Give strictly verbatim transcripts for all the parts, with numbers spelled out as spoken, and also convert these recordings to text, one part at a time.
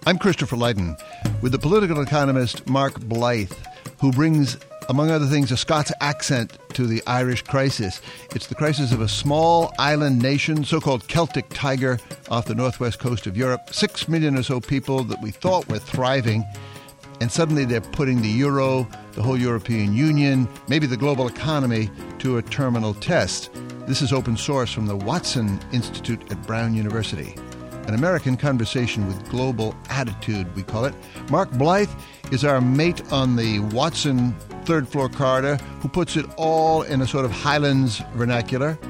I'm Christopher Lydon with the political economist Mark Blyth, who brings, among other things, a Scots accent to the Irish crisis. It's the crisis of a small island nation, so-called Celtic Tiger, off the northwest coast of Europe. Six million or so people that we thought were thriving, and suddenly they're putting the euro, the whole European Union, maybe the global economy, to a terminal test. This is open source from the Watson Institute at Brown University. An American conversation with global attitude, we call it. Mark Blyth is our mate on the Watson third floor corridor, who puts it all in a sort of Highlands vernacular.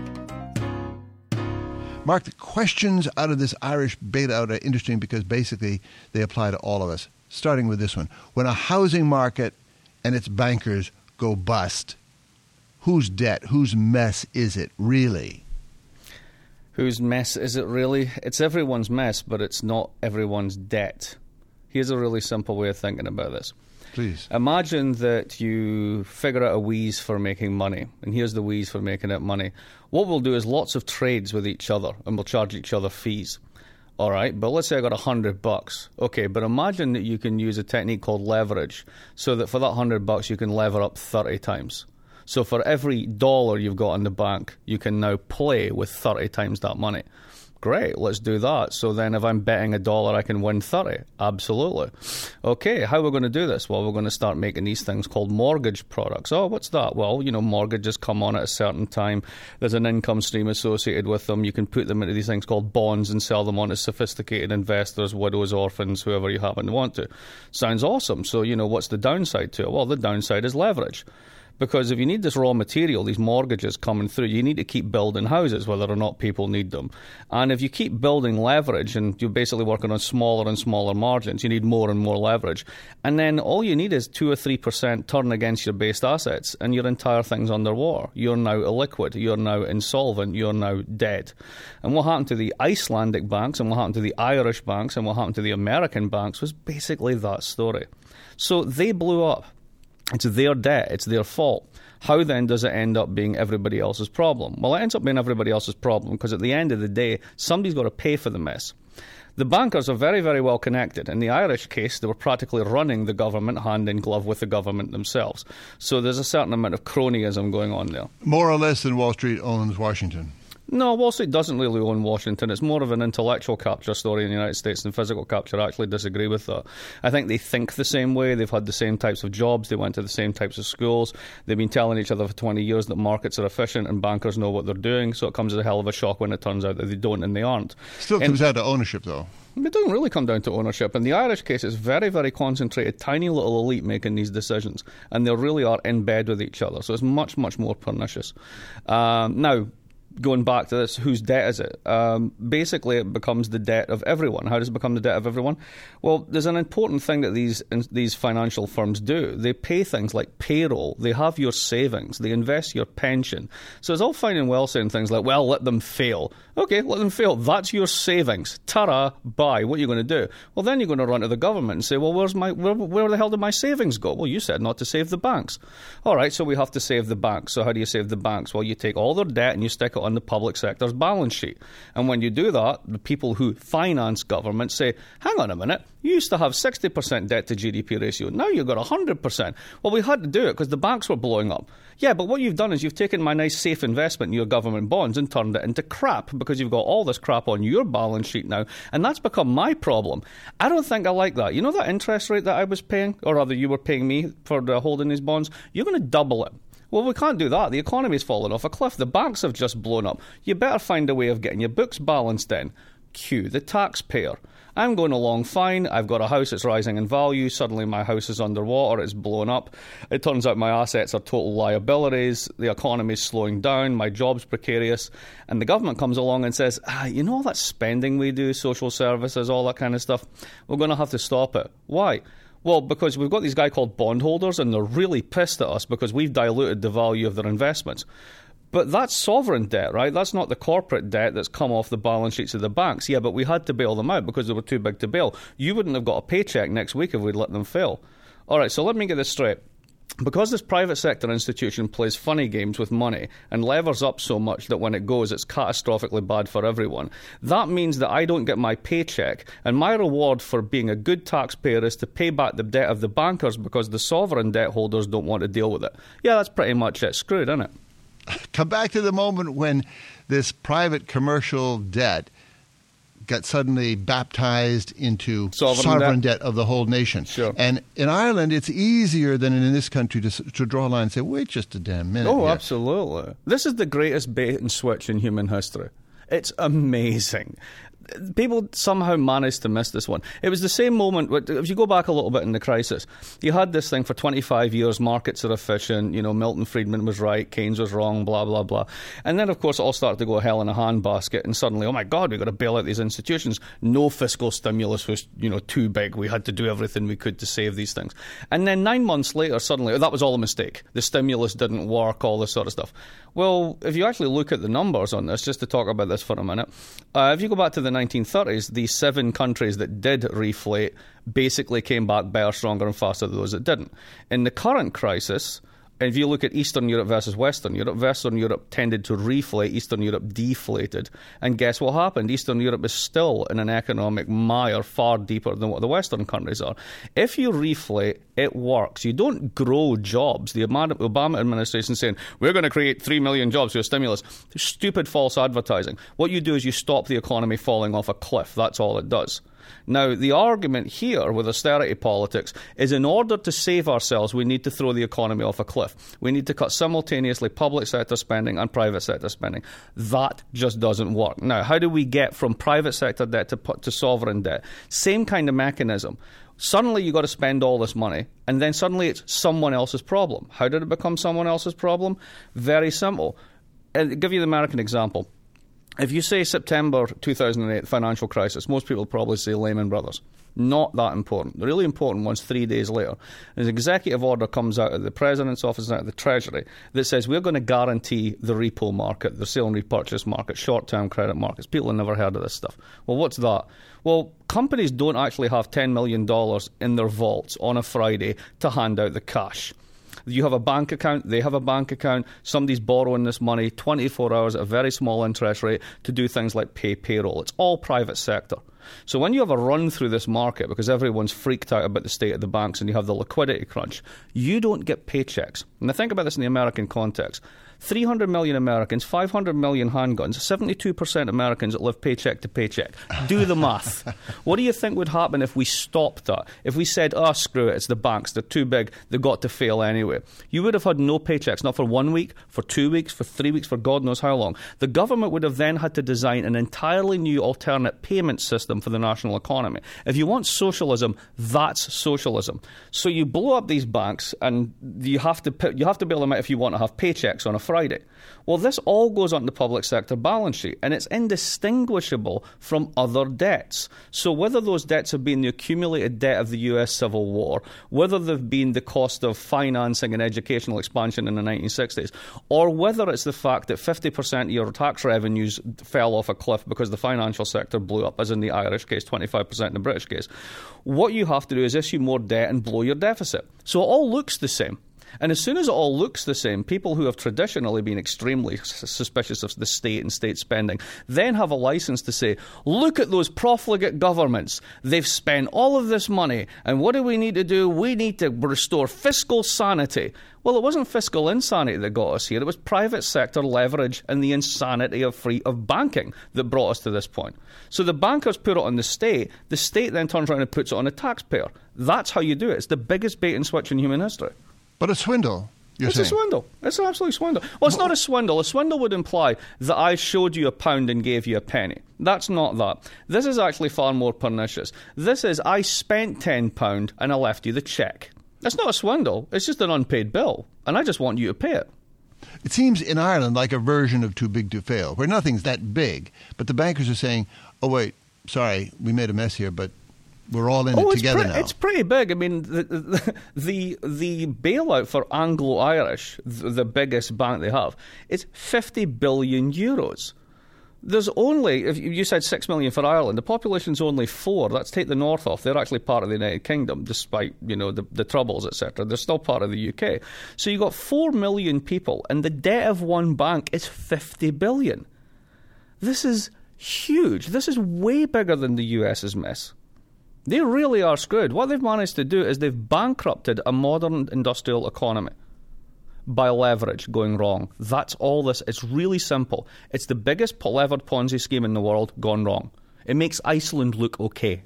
Mark, the questions out of this Irish bailout are interesting because basically they apply to all of us. Starting with this one. When a housing market and its bankers go bust, whose debt, whose mess is it really? Whose mess is it really? It's everyone's mess, but it's not everyone's debt. Here's a really simple way of thinking about this. Please. Imagine that you figure out a wheeze for making money, and here's the wheeze for making out money. What we'll do is lots of trades with each other, and we'll charge each other fees. All right, but let's say I got a hundred bucks. Okay, but imagine that you can use a technique called leverage, so that for that hundred bucks you can lever up thirty times. So for every dollar you've got in the bank, you can now play with thirty times that money. Great, let's do that. So then if I'm betting a dollar, I can win thirty. Absolutely. Okay, how are we going to do this? Well, we're going to start making these things called mortgage products. Oh, what's that? Well, you know, mortgages come on at a certain time. There's an income stream associated with them. You can put them into these things called bonds and sell them on to sophisticated investors, widows, orphans, whoever you happen to want to. Sounds awesome. So, you know, what's the downside to it? Well, the downside is leverage. Because if you need this raw material, these mortgages coming through, you need to keep building houses, whether or not people need them. And if you keep building leverage and you're basically working on smaller and smaller margins, you need more and more leverage. And then all you need is two or three percent turn against your based assets, and your entire thing's underwater. You're now illiquid. You're now insolvent. You're now dead. And what happened to the Icelandic banks and what happened to the Irish banks and what happened to the American banks was basically that story. So they blew up. It's their debt. It's their fault. How then does it end up being everybody else's problem? Well, it ends up being everybody else's problem because at the end of the day, somebody's got to pay for the mess. The bankers are very, very well connected. In the Irish case, they were practically running the government hand in glove with the government themselves. So there's a certain amount of cronyism going on there. More or less than Wall Street owns Washington. No, Wall Street doesn't really own Washington. It's more of an intellectual capture story in the United States than physical capture. I actually disagree with that. I think they think the same way. They've had the same types of jobs. They went to the same types of schools. They've been telling each other for twenty years that markets are efficient and bankers know what they're doing. So it comes as a hell of a shock when it turns out that they don't and they aren't. Still comes down to ownership, though. It doesn't really come down to ownership. In the Irish case, it's very, very concentrated, tiny little elite making these decisions. And they really are in bed with each other. So it's much, much more pernicious. Um, now, going back to this, whose debt is it? Um, basically, it becomes the debt of everyone. How does it become the debt of everyone? Well, there's an important thing that these these financial firms do. They pay things like payroll. They have your savings. They invest your pension. So it's all fine and well saying things like, well, let them fail. Okay, let them fail. That's your savings. Ta-ra, bye. What are you going to do? Well, then you're going to run to the government and say, well, where's my where, where the hell did my savings go? Well, you said not to save the banks. All right, so we have to save the banks. So how do you save the banks? Well, you take all their debt and you stick it on the public sector's balance sheet. And when you do that, the people who finance government say, hang on a minute, you used to have sixty percent debt to G D P ratio. Now you've got one hundred percent. Well, we had to do it because the banks were blowing up. Yeah, but what you've done is you've taken my nice safe investment in your government bonds and turned it into crap because you've got all this crap on your balance sheet now, and that's become my problem. I don't think I like that. You know that interest rate that I was paying, or rather you were paying me for uh, holding these bonds? You're going to double it. Well, we can't do that. The economy's fallen off a cliff. The banks have just blown up. You better find a way of getting your books balanced in. Cue the taxpayer. I'm going along fine. I've got a house that's rising in value. Suddenly my house is underwater. It's blown up. It turns out my assets are total liabilities. The economy's slowing down. My job's precarious. And the government comes along and says, ah, you know all that spending we do, social services, all that kind of stuff? We're going to have to stop it. Why? Well, because we've got these guys called bondholders, and they're really pissed at us because we've diluted the value of their investments. But that's sovereign debt, right? That's not the corporate debt that's come off the balance sheets of the banks. Yeah, but we had to bail them out because they were too big to bail. You wouldn't have got a paycheck next week if we'd let them fail. All right, so let me get this straight. because this private sector institution plays funny games with money and levers up so much that when it goes, it's catastrophically bad for everyone, that means that I don't get my paycheck, and my reward for being a good taxpayer is to pay back the debt of the bankers because the sovereign debt holders don't want to deal with it. Yeah, that's pretty much it. Screwed, isn't it? Come back to the moment when this private commercial debt got suddenly baptized into sovereign, sovereign debt. debt of the whole nation. Sure. And in Ireland, it's easier than in this country to to draw a line and say, wait just a damn minute. Oh, yeah. absolutely. This is the greatest bait and switch in human history. It's amazing. People somehow managed to miss this one. It was the same moment, if you go back a little bit in the crisis, you had this thing for twenty-five years, markets are efficient, you know, Milton Friedman was right, Keynes was wrong, blah, blah, blah. And then, of course, it all started to go hell in a handbasket, and suddenly, oh my God, we've got to bail out these institutions. No fiscal stimulus was, you know, too big. We had to do everything we could to save these things. And then nine months later, suddenly, oh, that was all a mistake. The stimulus didn't work, all this sort of stuff. Well, if you actually look at the numbers on this, just to talk about this for a minute, uh, if you go back to the nineteen thirties, the seven countries that did reflate basically came back better, stronger and faster than those that didn't. In the current crisis, if you look at Eastern Europe versus Western Europe, Western Europe tended to reflate, Eastern Europe deflated. And guess what happened? Eastern Europe is still in an economic mire far deeper than what the Western countries are. If you reflate, it works. You don't grow jobs. The Obama administration is saying, we're going to create three million jobs through a stimulus. Stupid false advertising. What you do is you stop the economy falling off a cliff. That's all it does. Now, the argument here with austerity politics is in order to save ourselves, we need to throw the economy off a cliff. We need to cut simultaneously public sector spending and private sector spending. That just doesn't work. Now, how do we get from private sector debt to, to sovereign debt? Same kind of mechanism. Suddenly you've got to spend all this money, and then suddenly it's someone else's problem. How did it become someone else's problem? Very simple. I'll give you the American example. If you say September two thousand eight, financial crisis, most people probably say Lehman Brothers. Not that important. The really important one's three days later. An executive order comes out of the President's office and out of the Treasury that says we're going to guarantee the repo market, the sale and repurchase market, short-term credit markets. People have never heard of this stuff. Well, what's that? Well, companies don't actually have ten million dollars in their vaults on a Friday to hand out the cash. You have a bank account, they have a bank account, somebody's borrowing this money twenty-four hours at a very small interest rate to do things like pay payroll. It's all private sector. So when you have a run through this market because everyone's freaked out about the state of the banks and you have the liquidity crunch, you don't get paychecks. And I think about this in the American context. three hundred million Americans, five hundred million handguns, seventy-two percent Americans that live paycheck to paycheck. Do the math. What do you think would happen if we stopped that? If we said, oh, screw it, it's the banks, they're too big, they've got to fail anyway. You would have had no paychecks, not for one week, for two weeks, for three weeks, for God knows how long. The government would have then had to design an entirely new alternate payment system for the national economy. If you want socialism, that's socialism. So you blow up these banks and you have to you have to bail them out if you want to have paychecks on a Friday. Well, this all goes on the public sector balance sheet, and it's indistinguishable from other debts. So whether those debts have been the accumulated debt of the U S Civil War, whether they've been the cost of financing and educational expansion in the nineteen sixties, or whether it's the fact that fifty percent of your tax revenues fell off a cliff because the financial sector blew up, as in the Irish case, twenty-five percent in the British case, what you have to do is issue more debt and blow your deficit. So it all looks the same. And as soon as it all looks the same, people who have traditionally been extremely suspicious of the state and state spending then have a license to say, look at those profligate governments. They've spent all of this money. And what do we need to do? We need to restore fiscal sanity. Well, it wasn't fiscal insanity that got us here. It was private sector leverage and the insanity of free of banking that brought us to this point. So the bankers put it on the state. The state then turns around and puts it on the taxpayer. That's how you do it. It's the biggest bait and switch in human history. But a swindle, you're it's saying? It's a swindle. It's an absolute swindle. Well, it's not a swindle. A swindle would imply that I showed you a pound and gave you a penny. That's not that. This is actually far more pernicious. This is I spent ten pounds and I left you the cheque. That's not a swindle. It's just an unpaid bill. And I just want you to pay it. It seems in Ireland like a version of too big to fail, where nothing's that big. But the bankers are saying, oh, wait, sorry, we made a mess here, but we're all in oh, it together pre- now. It's pretty big. I mean, the the, the, the bailout for Anglo-Irish, the, the biggest bank they have, is fifty billion euros. There's only, if you said six million for Ireland, the population's only four. Let's take the north off. They're actually part of the United Kingdom, despite, you know, the, the troubles, et cetera. They're still part of the U K. So you've got four million people, and the debt of one bank is fifty billion. This is huge. This is way bigger than the US's mess. They really are screwed. What they've managed to do is they've bankrupted a modern industrial economy by leverage going wrong. That's all this. It's really simple. It's the biggest levered Ponzi scheme in the world gone wrong. It makes Iceland look okay.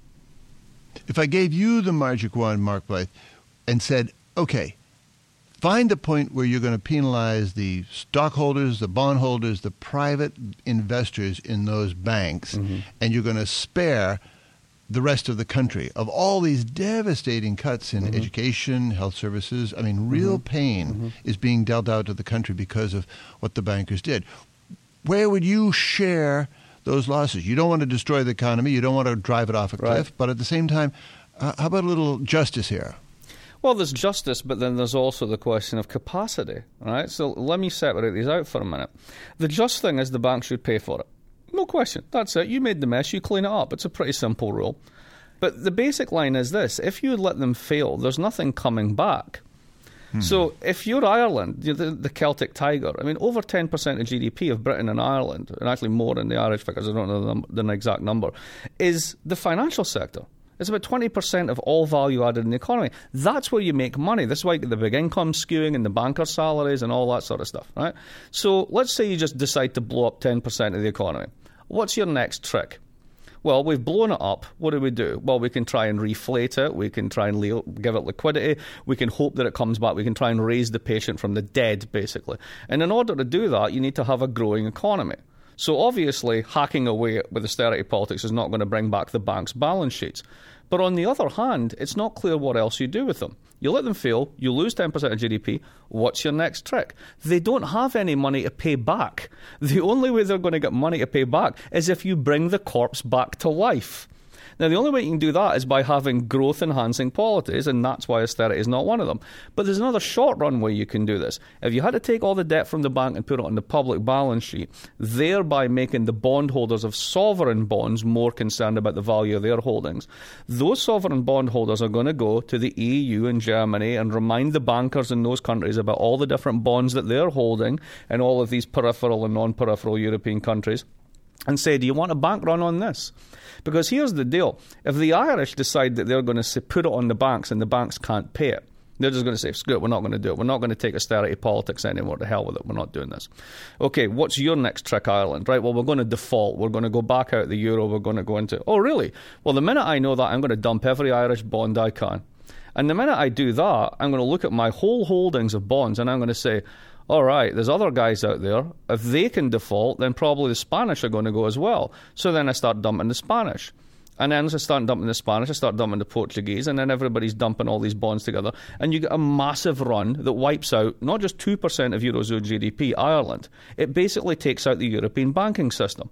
If I gave you the magic wand, Mark Blyth, and said, okay, find a point where you're going to penalize the stockholders, the bondholders, the private investors in those banks, mm-hmm. and you're going to spare the rest of the country of all these devastating cuts in mm-hmm. education, health services. I mean, real mm-hmm. pain mm-hmm. is being dealt out to the country because of what the bankers did. Where would you share those losses? You don't want to destroy the economy. You don't want to drive it off a cliff. Right. But at the same time, uh, how about a little justice here? Well, there's justice, but then there's also the question of capacity, right? So let me separate these out for a minute. The just thing is the bank should pay for it. No question. That's it. You made the mess. You clean it up. It's a pretty simple rule. But the basic line is this. If you let them fail, there's nothing coming back. Hmm. So if you're Ireland, the, the Celtic Tiger, I mean, over ten percent of G D P of Britain and Ireland, and actually more in the Irish figures, I don't know the, the exact number, is the financial sector. It's about twenty percent of all value added in the economy. That's where you make money. This is why you get the big income skewing and the banker salaries and all that sort of stuff, right? So let's say you just decide to blow up ten percent of the economy. What's your next trick? Well, we've blown it up. What do we do? Well, we can try and reflate it. We can try and le- give it liquidity. We can hope that it comes back. We can try and raise the patient from the dead, basically. And in order to do that, you need to have a growing economy. So obviously, hacking away with austerity politics is not going to bring back the bank's balance sheets. But on the other hand, it's not clear what else you do with them. You let them fail, you lose ten percent of G D P, what's your next trick? They don't have any money to pay back. The only way they're going to get money to pay back is if you bring the corpse back to life. Now, the only way you can do that is by having growth-enhancing policies, and that's why austerity is not one of them. But there's another short-run way you can do this. If you had to take all the debt from the bank and put it on the public balance sheet, thereby making the bondholders of sovereign bonds more concerned about the value of their holdings, those sovereign bondholders are going to go to the E U and Germany and remind the bankers in those countries about all the different bonds that they're holding in all of these peripheral and non-peripheral European countries, and say, do you want a bank run on this? Because here's the deal. If the Irish decide that they're going to put it on the banks and the banks can't pay it, they're just going to say, screw it, we're not going to do it. We're not going to take austerity politics anymore. To hell with it. We're not doing this. Okay, what's your next trick, Ireland? Right, well, we're going to default. We're going to go back out the euro. We're going to go into... Oh, really? Well, the minute I know that, I'm going to dump every Irish bond I can. And the minute I do that, I'm going to look at my whole holdings of bonds and I'm going to say, all right, there's other guys out there. If they can default, then probably the Spanish are going to go as well. So then I start dumping the Spanish. And then as I start dumping the Spanish, I start dumping the Portuguese, and then everybody's dumping all these bonds together. And you get a massive run that wipes out not just two percent of Eurozone G D P, Ireland. It basically takes out the European banking system.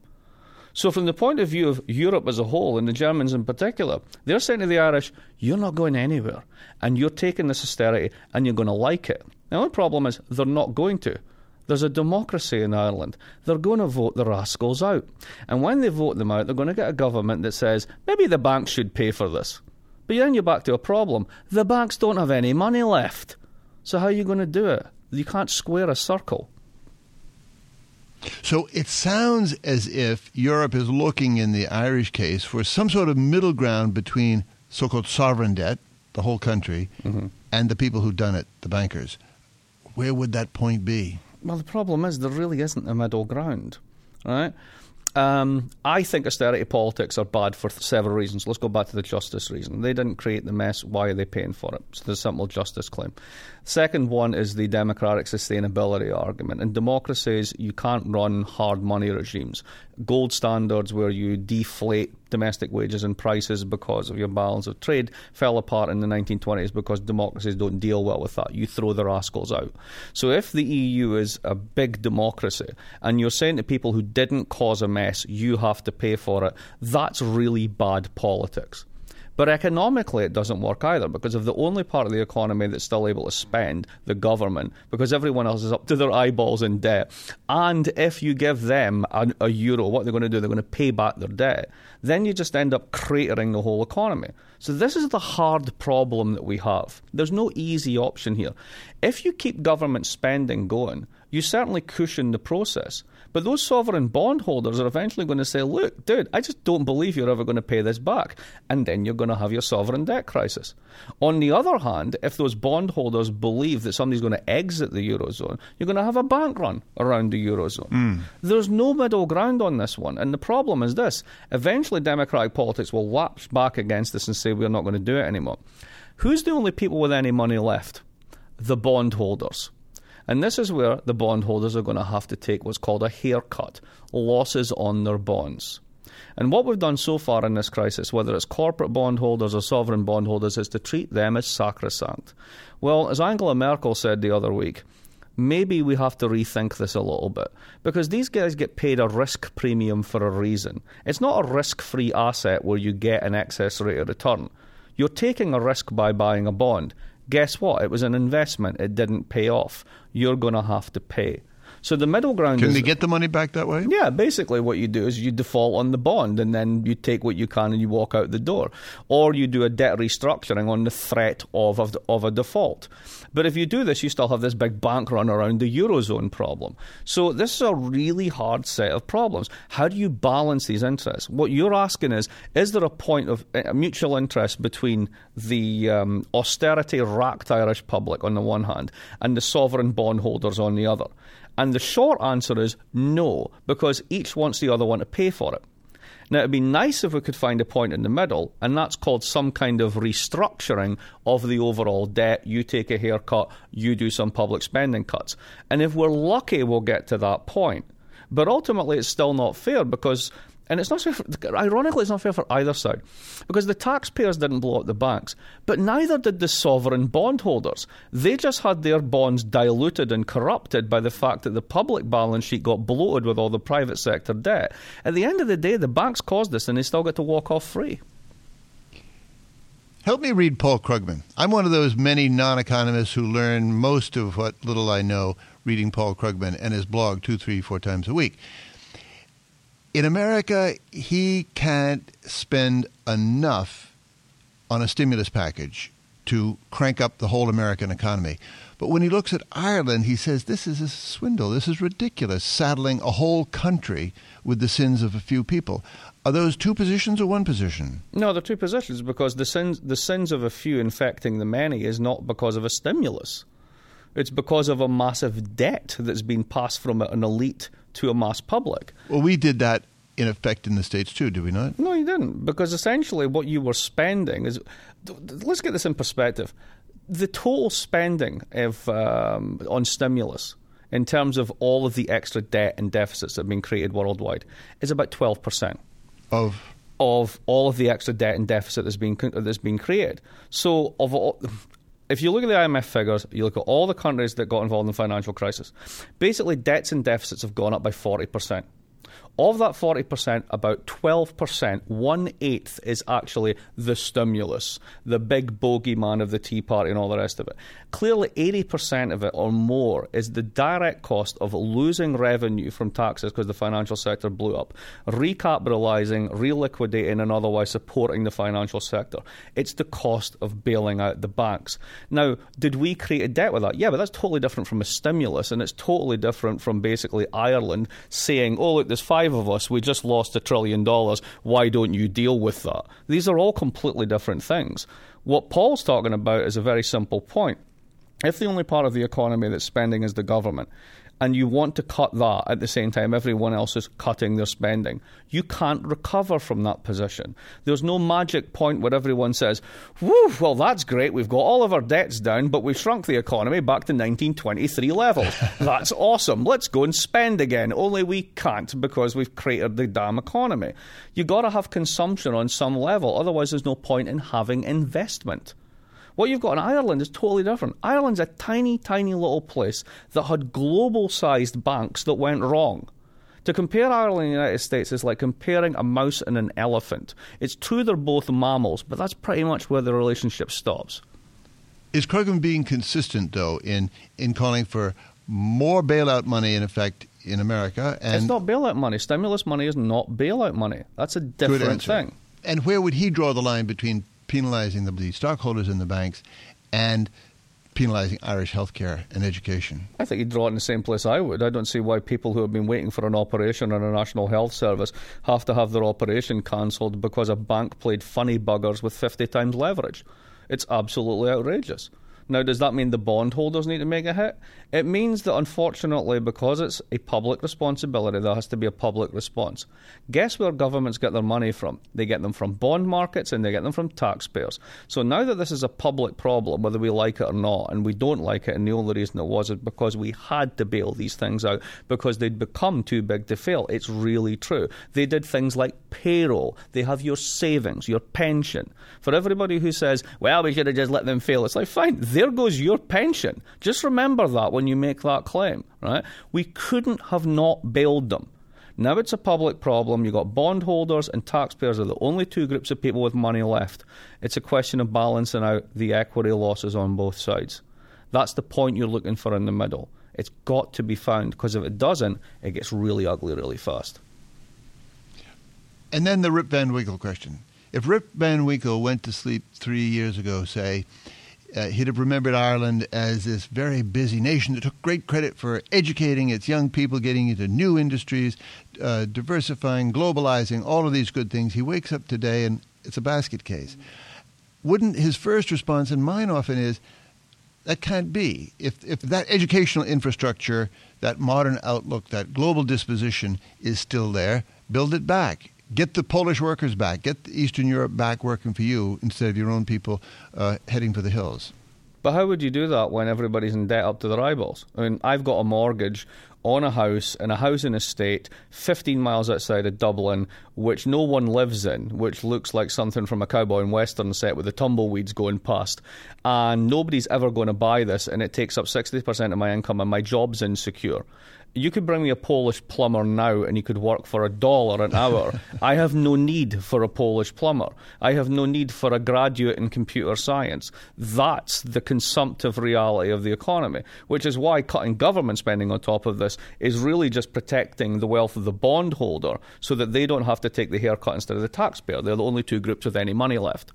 So from the point of view of Europe as a whole, and the Germans in particular, they're saying to the Irish, you're not going anywhere, and you're taking this austerity, and you're going to like it. The only problem is they're not going to. There's a democracy in Ireland. They're going to vote the rascals out. And when they vote them out, they're going to get a government that says, maybe the banks should pay for this. But then you're back to a problem. The banks don't have any money left. So how are you going to do it? You can't square a circle. So it sounds as if Europe is looking in the Irish case for some sort of middle ground between so-called sovereign debt, the whole country, mm-hmm. and the people who've done it, the bankers. Where would that point be? Well, the problem is there really isn't a middle ground, right? Um, I think austerity politics are bad for several reasons. Let's go back to the justice reason. They didn't create the mess. Why are they paying for it? So there's a simple justice claim. Second one is the democratic sustainability argument. In democracies, you can't run hard money regimes. Gold standards where you deflate domestic wages and prices because of your balance of trade fell apart in the nineteen twenties because democracies don't deal well with that. You throw the rascals out. So if the E U is a big democracy and you're saying to people who didn't cause a mess, you have to pay for it, that's really bad politics. But economically, it doesn't work either, because if the only part of the economy that's still able to spend, the government, because everyone else is up to their eyeballs in debt, and if you give them a, a euro, what they're going to do, they're going to pay back their debt, then you just end up cratering the whole economy. So this is the hard problem that we have. There's no easy option here. If you keep government spending going, you certainly cushion the process. But those sovereign bondholders are eventually going to say, look, dude, I just don't believe you're ever going to pay this back. And then you're going to have your sovereign debt crisis. On the other hand, if those bondholders believe that somebody's going to exit the Eurozone, you're going to have a bank run around the Eurozone. Mm. There's no middle ground on this one. And the problem is this. Eventually, democratic politics will lapse back against this and say we're not going to do it anymore. Who's the only people with any money left? The bondholders. And this is where the bondholders are going to have to take what's called a haircut, losses on their bonds. And what we've done so far in this crisis, whether it's corporate bondholders or sovereign bondholders, is to treat them as sacrosanct. Well, as Angela Merkel said the other week, maybe we have to rethink this a little bit, because these guys get paid a risk premium for a reason. It's not a risk-free asset where you get an excess rate of return. You're taking a risk by buying a bond. Guess what? It was an investment. It didn't pay off. You're going to have to pay. So the middle ground Can is... they get the money back that way? Yeah, basically what you do is you default on the bond and then you take what you can and you walk out the door. Or you do a debt restructuring on the threat of a, of a default. But if you do this, you still have this big bank run around the Eurozone problem. So this is a really hard set of problems. How do you balance these interests? What you're asking is, is there a point of uh, mutual interest between the um, austerity-racked Irish public on the one hand and the sovereign bondholders on the other? And the short answer is no, because each wants the other one to pay for it. Now, it'd be nice if we could find a point in the middle, and that's called some kind of restructuring of the overall debt. You take a haircut, you do some public spending cuts. And if we're lucky, we'll get to that point. But ultimately, it's still not fair because... And it's not fair for, ironically, it's not fair for either side, because the taxpayers didn't blow up the banks, but neither did the sovereign bondholders. They just had their bonds diluted and corrupted by the fact that the public balance sheet got bloated with all the private sector debt. At the end of the day, the banks caused this, and they still get to walk off free. Help me read Paul Krugman. I'm one of those many non-economists who learn most of what little I know reading Paul Krugman and his blog two, three, four times a week. In America, he can't spend enough on a stimulus package to crank up the whole American economy. But when he looks at Ireland, he says, this is a swindle. This is ridiculous, saddling a whole country with the sins of a few people. Are those two positions or one position? No, they're two positions, because the sins, the sins of a few infecting the many is not because of a stimulus. It's because of a massive debt that's been passed from an elite to a mass public. Well, we did that in effect in the States too, did we not? No, you didn't, because essentially what you were spending is... Let's get this in perspective. The total spending of um, on stimulus in terms of all of the extra debt and deficits that have been created worldwide is about twelve percent. Of? Of all of the extra debt and deficit that's been, that's been created. So of all... If you look at the I M F figures, you look at all the countries that got involved in the financial crisis, basically debts and deficits have gone up by forty percent. Of that forty percent, about twelve percent, one-eighth, is actually the stimulus, the big bogeyman of the Tea Party and all the rest of it. Clearly, eighty percent of it or more is the direct cost of losing revenue from taxes because the financial sector blew up, recapitalising, reliquidating, and otherwise supporting the financial sector. It's the cost of bailing out the banks. Now, did we create a debt with that? Yeah, but that's totally different from a stimulus, and it's totally different from basically Ireland saying, oh, look, there's five of us, we just lost a trillion dollars, why don't you deal with that? These are all completely different things. What Paul's talking about is a very simple point. If the only part of the economy that's spending is the government, and you want to cut that at the same time everyone else is cutting their spending, you can't recover from that position. There's no magic point where everyone says, whew, well, that's great, we've got all of our debts down, but we've shrunk the economy back to nineteen twenty-three levels. That's awesome. Let's go and spend again. Only we can't because we've created the damn economy. You've got to have consumption on some level, otherwise there's no point in having investment. What you've got in Ireland is totally different. Ireland's a tiny, tiny little place that had global-sized banks that went wrong. To compare Ireland and the United States is like comparing a mouse and an elephant. It's true they're both mammals, but that's pretty much where the relationship stops. Is Croghan being consistent, though, in, in calling for more bailout money, in effect, in America? And it's not bailout money. Stimulus money is not bailout money. That's a different thing. And where would he draw the line between penalising the, the stockholders in the banks and penalising Irish healthcare and education? I think he'd draw it in the same place I would. I don't see why people who have been waiting for an operation on a National Health Service have to have their operation cancelled because a bank played funny buggers with fifty times leverage. It's absolutely outrageous. Now, does that mean the bondholders need to make a hit? It means that, unfortunately, because it's a public responsibility, there has to be a public response. Guess where governments get their money from? They get them from bond markets and they get them from taxpayers. So now that this is a public problem, whether we like it or not, and we don't like it, and the only reason it was is because we had to bail these things out because they'd become too big to fail. It's really true. They did things like payroll. They have your savings, your pension. For everybody who says, well, we should have just let them fail, it's like, fine, there goes your pension. Just remember that when you make that claim, right? We couldn't have not bailed them. Now it's a public problem. You've got bondholders and taxpayers are the only two groups of people with money left. It's a question of balancing out the equity losses on both sides. That's the point you're looking for in the middle. It's got to be found, because if it doesn't, it gets really ugly really fast. And then the Rip Van Winkle question. If Rip Van Winkle went to sleep three years ago, say, Uh, he'd have remembered Ireland as this very busy nation that took great credit for educating its young people, getting into new industries, uh, diversifying, globalizing, all of these good things. He wakes up today and it's a basket case. Wouldn't his first response, and mine often is, that can't be. If, if that educational infrastructure, that modern outlook, that global disposition is still there, build it back. Get the Polish workers back. Get Eastern Europe back working for you instead of your own people uh, heading for the hills. But how would you do that when everybody's in debt up to their eyeballs? I mean, I've got a mortgage on a house in a housing estate fifteen miles outside of Dublin, which no one lives in, which looks like something from a cowboy and western set with the tumbleweeds going past. And nobody's ever going to buy this, and it takes up sixty percent of my income, and my job's insecure. You could bring me a Polish plumber now and he could work for a dollar an hour. I have no need for a Polish plumber. I have no need for a graduate in computer science. That's the consumptive reality of the economy, which is why cutting government spending on top of this is really just protecting the wealth of the bondholder so that they don't have to take the haircut instead of the taxpayer. They're the only two groups with any money left.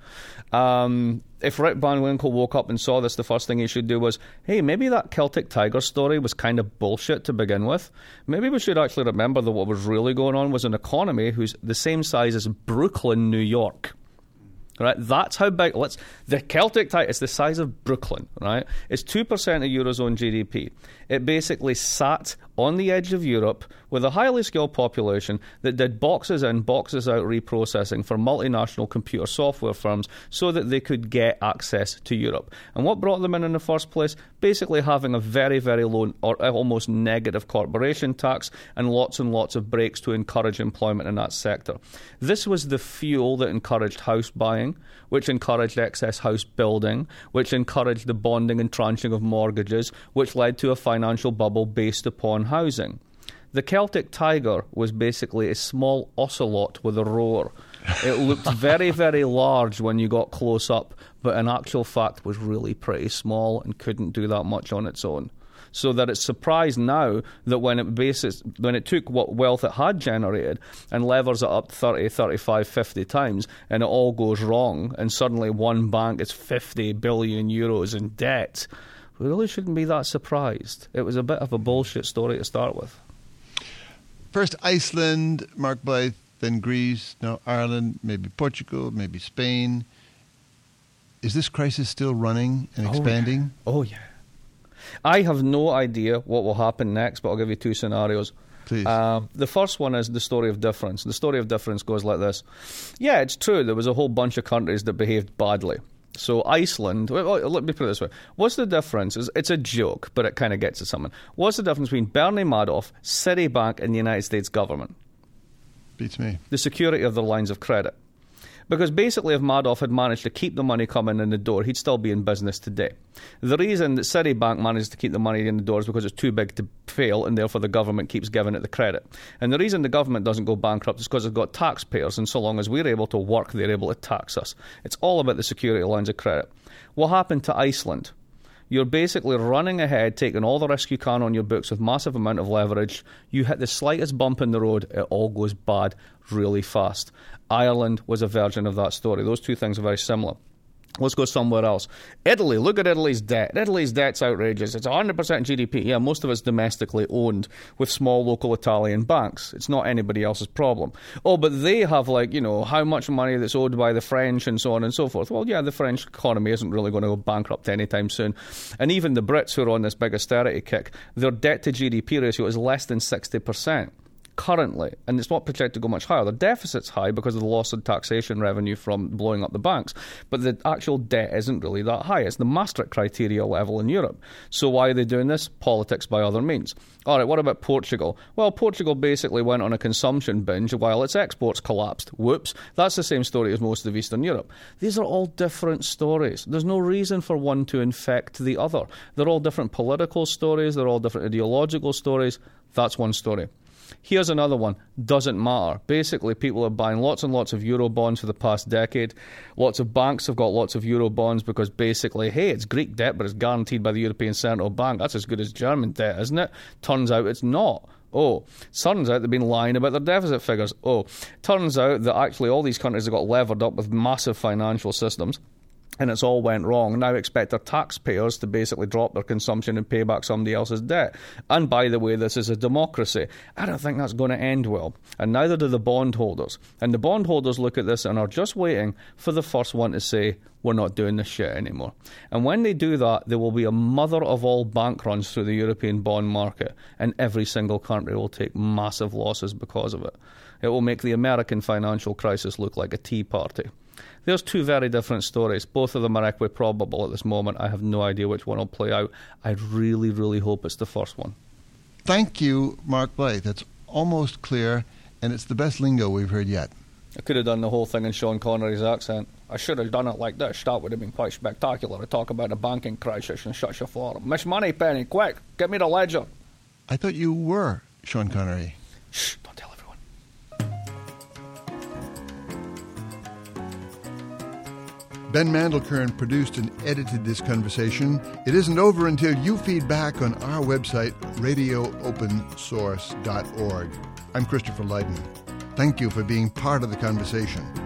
Um... If Rip Van Winkle woke up and saw this, the first thing he should do was, hey, maybe that Celtic Tiger story was kind of bullshit to begin with. Maybe we should actually remember that what was really going on was an economy who's the same size as Brooklyn, New York. Right, that's how big. Let's the Celtic Tiger. It's the size of Brooklyn. Right, it's two percent of Eurozone G D P. It basically sat on the edge of Europe with a highly skilled population that did boxes in, boxes out reprocessing for multinational computer software firms so that they could get access to Europe. And what brought them in in the first place? Basically having a very, very low or almost negative corporation tax and lots and lots of breaks to encourage employment in that sector. This was the fuel that encouraged house buying, which encouraged excess house building, which encouraged the bonding and tranching of mortgages, which led to a financial bubble based upon housing. The Celtic Tiger was basically a small ocelot with a roar. It looked very, very large when you got close up, but in actual fact was really pretty small and couldn't do that much on its own. So that it's surprised now that when it bases, when it took what wealth it had generated and levers it up thirty, thirty-five, fifty times and it all goes wrong and suddenly one bank is fifty billion euros in debt, we really shouldn't be that surprised. It was a bit of a bullshit story to start with. First Iceland, Mark Blyth, then Greece, now Ireland, maybe Portugal, maybe Spain. Is this crisis still running and expanding? Oh, yeah. Oh, yeah. I have no idea what will happen next, but I'll give you two scenarios. Please. Um, the first one is the story of difference. The story of difference goes like this. Yeah, it's true. There was a whole bunch of countries that behaved badly. So Iceland, well, let me put it this way. What's the difference? It's a joke, but it kind of gets at something. What's the difference between Bernie Madoff, Citibank, and the United States government? Beats me. The security of their lines of credit. Because basically if Madoff had managed to keep the money coming in the door, he'd still be in business today. The reason that Citibank managed to keep the money in the door is because it's too big to fail, and therefore the government keeps giving it the credit. And the reason the government doesn't go bankrupt is because it's got taxpayers, and so long as we're able to work, they're able to tax us. It's all about the security lines of credit. What happened to Iceland? You're basically running ahead, taking all the risk you can on your books with massive amount of leverage. You hit the slightest bump in the road, it all goes bad really fast. Ireland was a version of that story. Those two things are very similar. Let's go somewhere else. Italy, look at Italy's debt. Italy's debt's outrageous. It's one hundred percent G D P. Yeah, most of it's domestically owned with small local Italian banks. It's not anybody else's problem. Oh, but they have, like, you know, how much money that's owed by the French and so on and so forth. Well, yeah, the French economy isn't really going to go bankrupt anytime soon. And even the Brits who are on this big austerity kick, their debt to G D P ratio is less than sixty percent. Currently, and it's not projected to go much higher. The deficit's high because of the loss of taxation revenue from blowing up the banks, but the actual debt isn't really that high. It's the Maastricht criteria level in Europe. So why are they doing this? Politics by other means. All right, what about Portugal? Well, Portugal basically went on a consumption binge while its exports collapsed. Whoops. That's the same story as most of Eastern Europe. These are all different stories. There's no reason for one to infect the other. They're all different political stories. They're all different ideological stories. That's one story. Here's another one. Doesn't matter. Basically, people are buying lots and lots of euro bonds for the past decade. Lots of banks have got lots of euro bonds because basically, hey, it's Greek debt, but it's guaranteed by the European Central Bank. That's as good as German debt, isn't it? Turns out it's not. Oh, turns out they've been lying about their deficit figures. Oh, turns out that actually all these countries have got levered up with massive financial systems, and it's all went wrong. Now expect their taxpayers to basically drop their consumption and pay back somebody else's debt. And by the way, this is a democracy. I don't think that's going to end well. And neither do the bondholders. And the bondholders look at this and are just waiting for the first one to say, we're not doing this shit anymore. And when they do that, there will be a mother of all bank runs through the European bond market, and every single country will take massive losses because of it. It will make the American financial crisis look like a tea party. There's two very different stories. Both of them are equiprobable at this moment. I have no idea which one will play out. I really, really hope it's the first one. Thank you, Mark Blyth. It's almost clear, and it's the best lingo we've heard yet. I could have done the whole thing in Sean Connery's accent. I should have done it like this. That would have been quite spectacular. I talk about the banking crisis and such a forum. Miss Moneypenny, quick, get me the ledger. I thought you were Sean Connery. Shh, don't tell everyone. Ben Mandelkern produced and edited this conversation. It isn't over until you feed back on our website, radio open source dot org. I'm Christopher Lydon. Thank you for being part of the conversation.